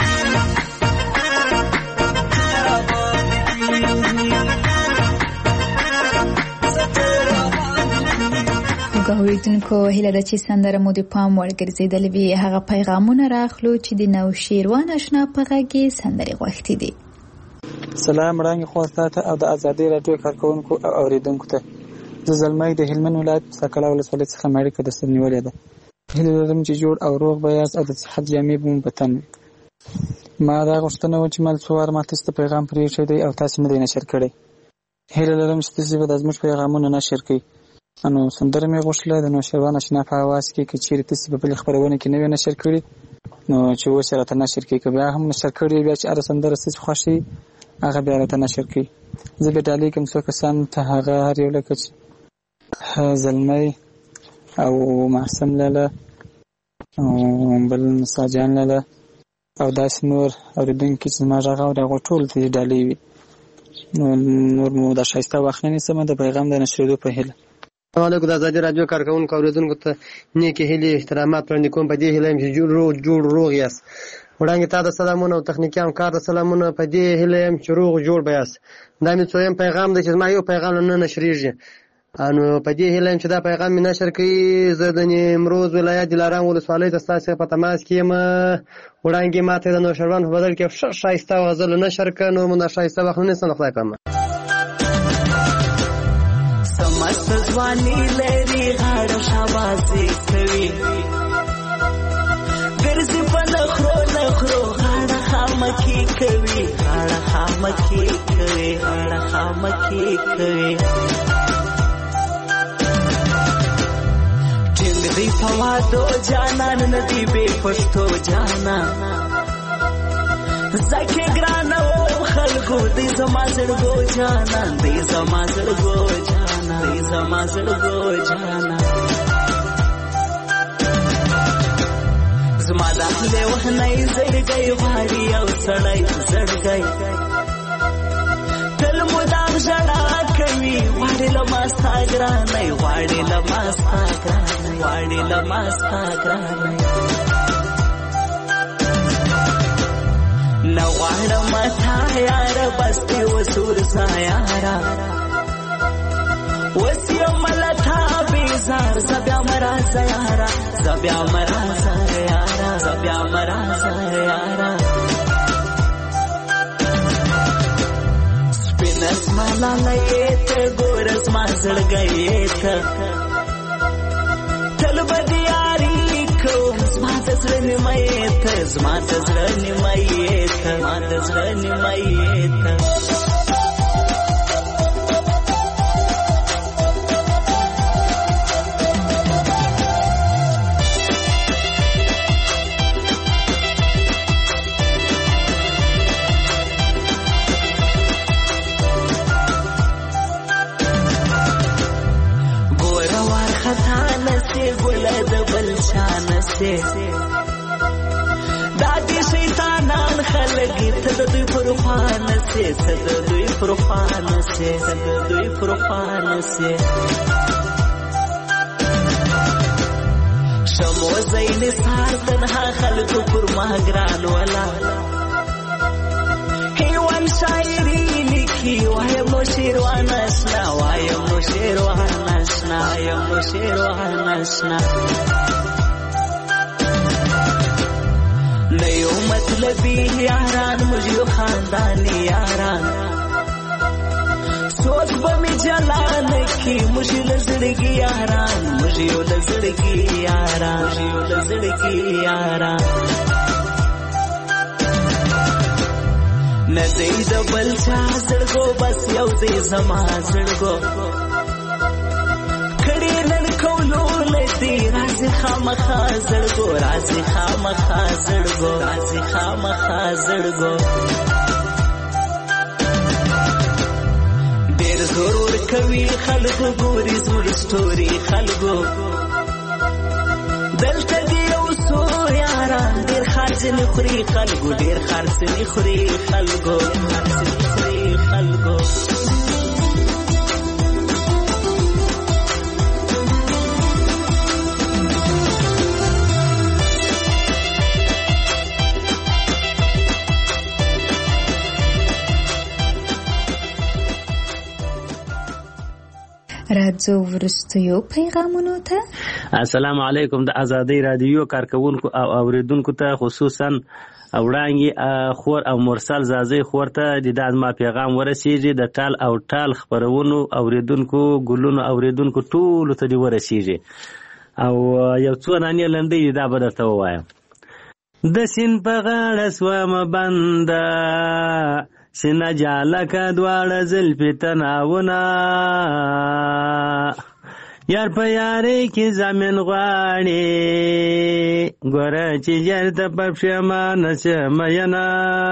اوریدونکو هیله ده چې سندره مو د پام وړ ګرځېدلې وي. هغه پیغامونه راخلو چې د نوشیروان اشنا په غږ کې سندرې غوښتې دي. سلام وړاندې خو تاسو او د ازادي رادیو کارکونکو او اوریدونکو ته. زه زلمی د هلمند ولایت سکله ولسوالۍ څخه مړی کې د سنیولې ده. هیله لرم چې جوړ او روغ به یاست او د صحت جامې به مو په تن وي. ما دا غوښتنه و چې مل څو وار ما تاسو ته پیغام پرېښی دی او تاسو نه دی نشر کړی. هیله لرم چې تاسو به د زموږ پیغامونه نشر کړئ. انو سندره مې غوښتله د نوشیروان اشنا په اواز کې که چیرې تاسو په بلې خپرونه کې نه وي نشر کړي نو چې اوس یې راته نشر کړي. که بیا هم نشر کړي بیا چې هره سندره ستاسو خوښ وي هغه بیا راته نشر کړي. زه به ډالۍ کوم څو کسان ته هغه هر یو لکه چې زلمی او معصم لاله او بل مساجان لاله او داسې نور اورېدونکي چې زما غږ اوري هغوی ټولو ته دې ډالۍ وي. نو نور مو دا ښایسته وخت نه نیسم د پیغام د نشرېدو په هیله. السلام علیکم. د ازادي رادیو کارکونکو اوریدونکو ته نیکې هیلې احترامات وړاندې کوم. په دې هیله یم چې جوړ جوړ روغ یاست. وړاندې تا ته سلامونه او تخنیکي همکار ته سلامونه. په دې هیله یم چې روغ جوړ به یاست. دا مې څویم پیغام دی چې زما یو پیغام نه نشریږي. انو په دې هیله یم چې دا پیغام مې نشر کړي. زه د نیمروز ولایت دلارام ولسوالۍ ته ستاسو په تماس کې یم. وړاندې ماته د نوشیروان په بدل کې ښه ښایسته غزل نشر کړه. نو مو دا ښایسته وخت نه نیسم. خدای پامه. مست ځواني لري غاړه شاباسي کوي ګرځي په نخرو نخرو غاړه خامکي کوي غاړه خامکي کوي غاړه خامکي کوي ټینګ دی په وادو جانان ندی به پښتو جانا زکه ګران او خلق زما زړګو جانان دی زما زړګو جانان دی زما زړګو جانان زما داخله وهنای زړګي غواړي او سړی زړګي تل مدام ژړا کوي غواړي له ما ستا ګرانۍ غواړي له ما ستا ګرانۍ غواړي له ما ستا ګرانۍ نه غواړم تا یاره بس دې وسور سا یاره اوس یم له تا بیزار زه بیا م راځه یاره زه بیا م راځه یاره زه بیا م راځه یاره سپینه زما لالیې ته ګوره زما زړګی ته تل به د یاري کوم زما د زړه نیمایې ته زما د زړه نیمایې ته زما د زړه نیمایې ته ګله د بل شان سي دا دي شیطانان خلک ته د دوی پر خوان سي ته د دوی پر خوان سي ته د دوی پر خوان سي شمو زین سار تنها خلق پر ما ګران ولا هیوان شاعری لیکي وایم نو شیروان اسنا وایم نو شیروان اسنا وایم نو شیروان اسنا نیو مطلبی یاران مجھو خاندانی یاران سوچ بمی جلان کی مجھو لزڑگی یاران مجھو لزڑگی یاران مجھو لزڑگی یاران ندی د بل چا زړګو بس یو دی زما زړګو کړي نن کولو لدی راځي خامخا زړګو راځي خامخا زړګو راځي خامخا زړګو ډېر ضرور کوي خلکو ګوري زموږ سټوري خلکو دلته دی اوسو یاران ډېر خرڅ نه خوري خلکو ډېر خرڅ نه خوري خلکو خرڅ نه خوري خلکو راځو ورستیو پیغامونو ته. السلام علیکم. د ازادي رادیو کارکونکو او اوریدونکو ته خصوصا وړاندې خور او مرسل زازي خور ته د دازما پیغام ورسیږي د ټال او ټال خبرونو اوریدونکو ګلونو اوریدونکو ټول ته دی ورسیږي او یو څو نانی لندې دا به درته وایم. د سین په غاړه سوم بنده سینه جالکه دواړه زلفې تناونه یار په یارۍ کې زمین غواړي ګوره چې ژر ته په پښېمانه شم مینه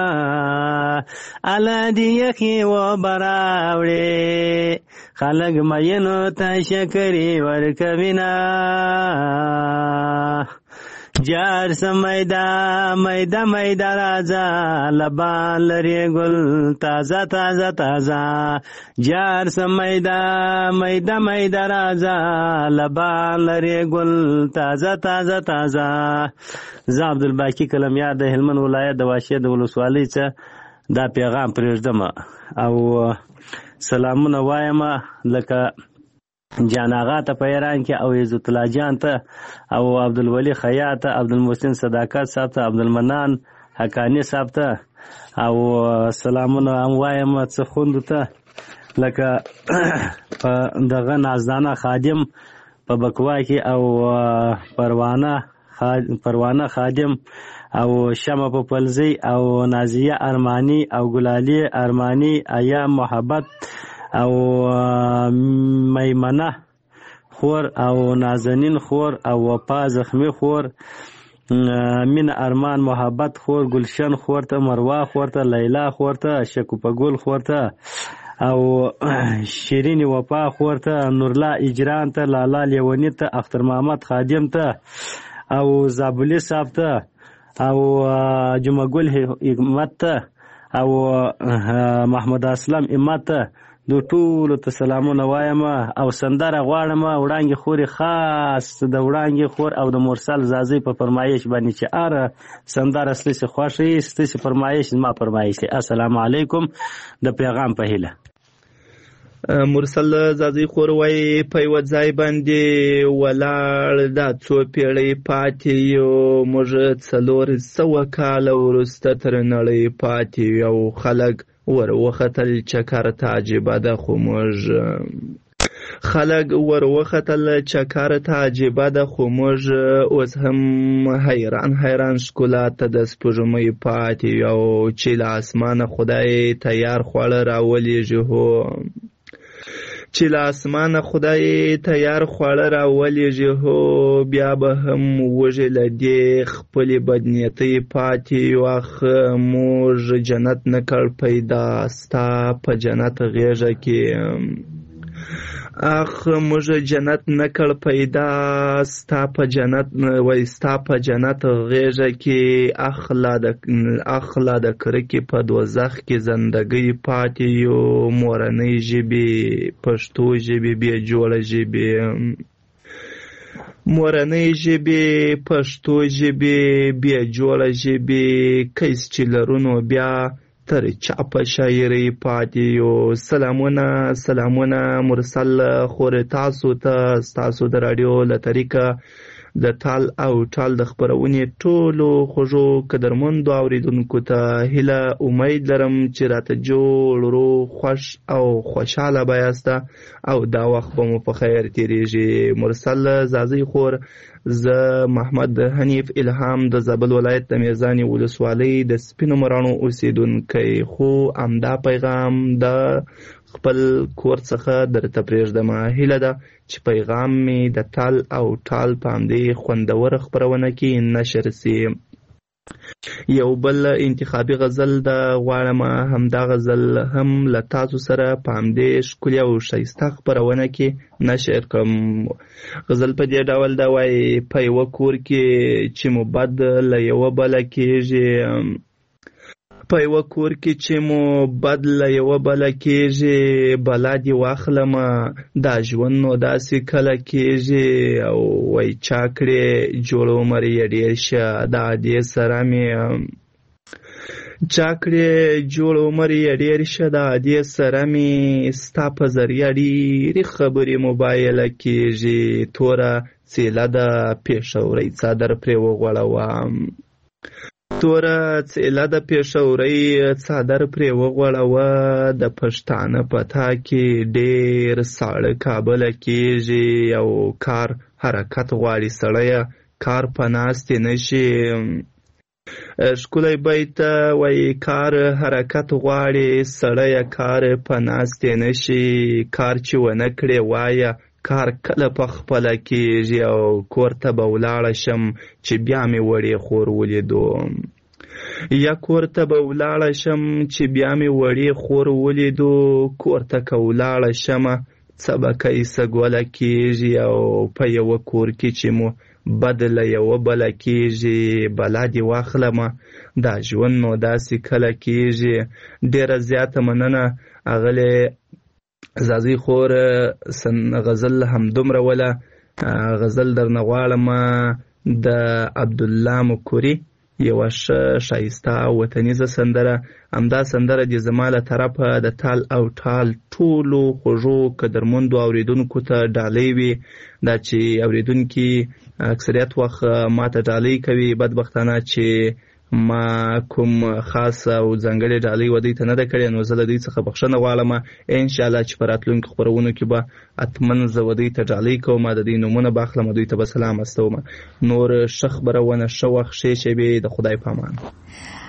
اله دې یخې اوبه راوړې خلک مینو ته شکرې ورکوینه جار سمیدا میدا میدا راځه لبان لري ګل تازه تازه تازه جار سمیدا میدا میدا راځه لبان لري ګل تازه تازه تازه. زه عبدالباقي کلمیار د هلمند ولایت د واشې د ولسوالۍ څخه دا پیغام پرېږدم او سلامونه وایم لکه جان آغا ته په ایران کې او عزت الله جان ته او عبدالولی خیاط ته عبدالمحسن صداقت صاحب ته عبدالمنان حقانی صاحب ته او سلامونه هم وایم څه خوندو ته لکه په دغه نازدانه خادم په بکوا کې او پروانه پروانه خادم او شمع په پلزی او نازیه ارمانی او ګلالی ارمانی ایام محبت او میمنه خور او نازنین خور او وفا زخمی خور مین ارمان محبت خور گلشن خور ته مروا خور ته لیلا خور ته شکوفه ګل خور ته او شیرین وفا خور ته نورلا اجران ته لالا لیونی ته اختر محمد خادم ته او زابلی صاحب ته او جمعه ګل حکمت ته او محمد اسلام امت ته دو ټولو ته سلامونه وایم او سندره غواړم وړانګې خوري خاص د وړانګې خور او د مرسل زازي په فرمایش باندې چې اره سندره ستاسو خوښي ستاسو فرمایش ما فرمایش. السلام علیکم د پیغام په هیله. مرسل زازي خور وای په یو ځای باندې ولاړ دا څو پیړۍ پاتې یو موږ څلور سوه کاله وروسته تر نړۍ پاتې یو خلک ور وختل چکر ته عجیبه ده خو موږ خلک ور وختل چکر ته عجیبه ده خو موږ اوس هم حیران حیران ښکلا ته د سپوږمۍ پاتې یو چې له اسمانه خدای تیار خواړه راولیږي هو چې له اسمانه خدای تیار خواړه راولیږي هو بیا به هم وږې له دې خپلې بدنیتۍ پاتې واخه موږ جنت نه کړ پیدا ستا په جنت غېږه کې اخ موږ جنت نه کړ پیدا ستا په جنت وای ستا په جنت غېږه کې اخلا د اخلا د کرکې په دوزخ کې زندګۍ پاتې یو مورنۍ ژبې پښتو ژبې بیا جوړه ژبې مورنۍ ژبې پښتو ژبې بیا جوړه ژبې کیس چې لرونو بیا تر چا په شاعرۍ پاتې یو. سلامونه سلامونه مرسل خور تاسو ته ستاسو د راډیو له طریقه د ټال او ټال د خپرونې ټولو خوږو قدرمندو اورېدونکو ته هیله امید لرم چې راته جوړ روغ خوښ او خوشحاله به یاسته او دا وخت به مو په خیر تېرېږي. مرسل زازۍ خور زه محمد حنیف الهام د زابل ولایت د میزانې ولسوالۍ د سپینو مراڼو اوسېدونکی خو همدا پیغام د خپل کور څخه درته پرېږدمه. هیله ده چې پیغام مې د ټال او ټال په همدې خوندوره خپرونه کې نشر سي. یو بل انتخابي غزل د غواړم همدا غزل هم له تاسو سره په همدې ښکلې او ښایسته خپرونه کې نشر کړم. غزل په دې ډول ده وایي په یوه کور کې چې مو بد له یوه بله کېږي په یوه کور کې چې مو بد له یوه بله کېږي بلا دې واخلمه دا ژوند نو داسې کله کېږي او وایي چا کړې جوړ عمر یې ډېر شه دا دې سره مې چا کړې جوړ عمر یې ډېر شه دا دې سره مې ستا په ذریعه ډېرې خبرې موبایله کېږي توره څیله ده پېښورۍ څادر پرې وغوړوه توره څیله د پېښورۍ څادر پرې وغوړوه د پښتانه په تا کې ډېر ساړه کابله کېږي او کار حرکت غواړي سړیه کار په ناستې نه شي. ښکلی بیت وایي کار حرکت غواړي سړیه کار په ناستې نه شي کار چې ونه کړې وایه کار کله په خپله کېږي او کور ته به ولاړه شم چې بیا مې وړې خور ولیدو یا کور ته به ولاړه شم چې بیا مې وړې خور ولیدو کور ته که ولاړه شمه څه به کیسه ګوله کېږي او په یوه کور کې چې مو بد له یوه بله کېږي بلا دې واخلمه دا ژوند نو داسې کله کېږي. ډېره زیاته مننه اغلې زازۍ خور غزل همدومره وله غزل درنه غواړم د عبدالله مکوري یوه ښه ښایسته وطنیزه سندره همدا سندره دې زما له طرفه د ټال او ټال ټولو خوږو قدرمندو اورېدونکو ته ډالۍ وي دا چې اورېدونکي اکثریت وخت ماته ډالۍ کوي بدبختانه چې ما کوم خاص او ځانګړې ډالۍ و دوی ته نه ده کړې نو زه له دوی څخه بخښنه غواړم انشاءالله چې په راتلونکو خپرونو کې به حتما زه و دوی ته ډالۍ کوم د دوی نومونه به اخلم دوی ته به سلام استوم. نور ښه خپرونه ښه وخت ښې شېبې د خدای په امان.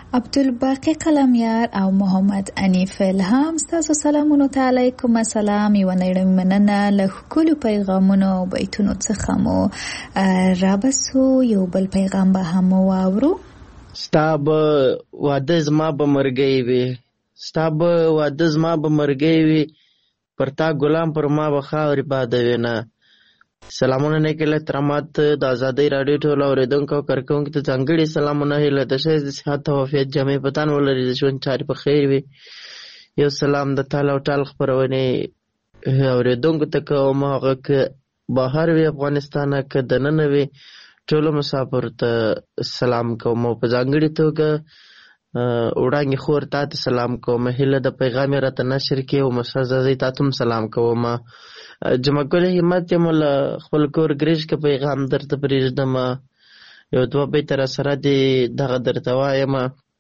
عبدالباقی قلمیار او محمد انیف الهام ستاسو سلامونو ته علیکم السلام. یو نړۍ مننه له ښکلو پیغامونو او بیتونو څخه مو رابسو. یو بل پیغام به هم واورو. ستا به واده زما به مرګی وي، ستا به واده زما به مرګی وي، پر تا ګلان پر ما به خاورې بادوي نه. سلامونه نیک احترامات د ازادۍ راډیو ټولو اورېدونکو او کارکوونکو ته ځانګړي سلامونه هیله د ښایست د صحت او عافیت جامې په تن ولري، د ژوند چارې په خیر وي. یو سلام د تال او ټال خپرونې اورېدونکو ته کوم، هغه که بهر وي افغانستان که دننه وي ټولو مسافرو ته سلام کوم. او په ځانګړې توګه وړانګې خور تا ته سلام کوم. هیله د پیغام یې راته نشر کړي او مسعزازۍ تا ته هم سلام کوم. جمعه ګل همت یم له خپل کور ګریش که پیغام درته پرېږدم، یو دوه بیته راسره دې دغه درته وایم.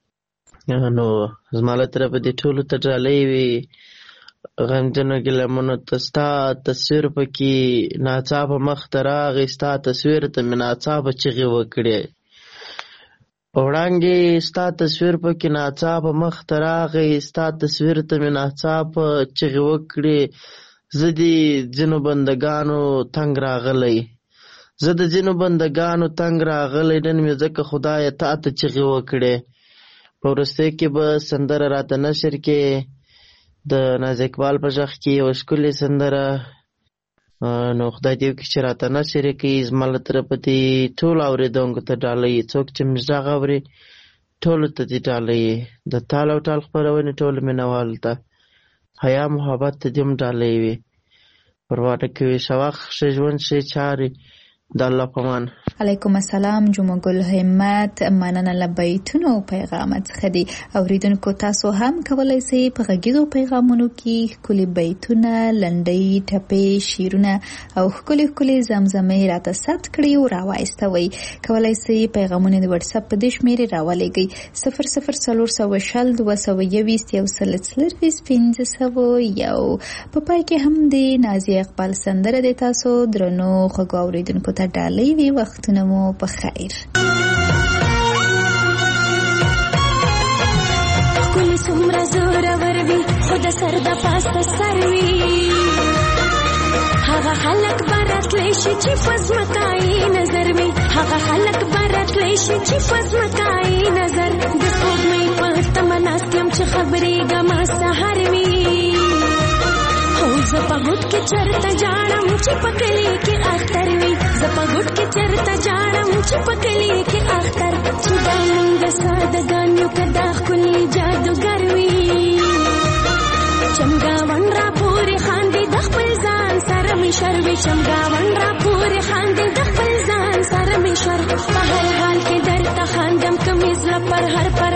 نو زما له طرفه دې ټولو ته ډالۍ وي، غمجنو ګیلمونو ته ستا تصویر پکې ناڅاپه مخ ته راغی، ستا تصویر ته مې ناڅاپه چغې وکړې. وړانګې ستا تصویر پکې ناڅاپه مخ ته راغی، ستا تصویر ته مې ناڅاپه چغې وکړې. زه د ځینو بندګانو تنګ راغلی، زه د ځینو بندګانو تنګ راغلی، نن مې ځکه خدایه تا ته چغې وکړې. په وروستۍ کې به سندره راته نشر کې د ناز اقبال په غږ کې یوه ښکلې سندره، نو خدای دې وکړي چې راته نشر یې کړي. زما له طرفه دې ټولو اورېدونکو ته ډالۍ، څوک چې مې غږ اوري ټولو ته دې ډالۍ، د تال او ټال خپرونې ټولو مینهوالو ته حیا محبت ته دې هم ډالۍ وي. پرواټه کې وي ښه وخت، ښه ژوند، ښې چارې، د الله په امان. علیکم السلام. جمعه ګل همت مننه له بیتونو او پیغامات څخه دي. اوریدونکو تاسو هم کولی شئ په غږیزو پیغامونو کې ښکلي بیتونه، لنډۍ، ټپې، شعرونه او ښکلي ښکلي زمزمې راته ثبت کړئ او راوایستوئ. کولی شئ پیغامونه د واتساپ په دې شمېرې راولېږئ: صفر صفر څلور سوه شل دوه سوه یویشت یو سل څلرویشت پنځه سوه یو. په پای کې هم د نازیه اقبال سندره د تاسو درنو خوږو اوریدونکو ته ډالۍ وي. وختونه مو په خیر. ښکلي څومره زورور وي خو د سر د پاسته سر وي، هغه خلک به راتلی شي چې په ځمکایي نظر وي، هغه خلک به راتلی شي چې په ځمکایي نظر. د سپوږمۍ په تمه ناست یم چې خبرېږمه سهار وي، زه په ګوټ کې چرته جاړم چې په کلي کې اختر وي، زه په ګوټ کې چرته جاړم چې په کلي کې اختر. چې دا موږ سادهګان یو که دا ښکلي جادوګر وي، چمګاون را پورې خاندي د خپل ځان سره مې شر وي، چمګاون را پورې خاندي د خپل ځان سره مې شر. په هر حال کې درته خاندم که مې زړه پر هر پر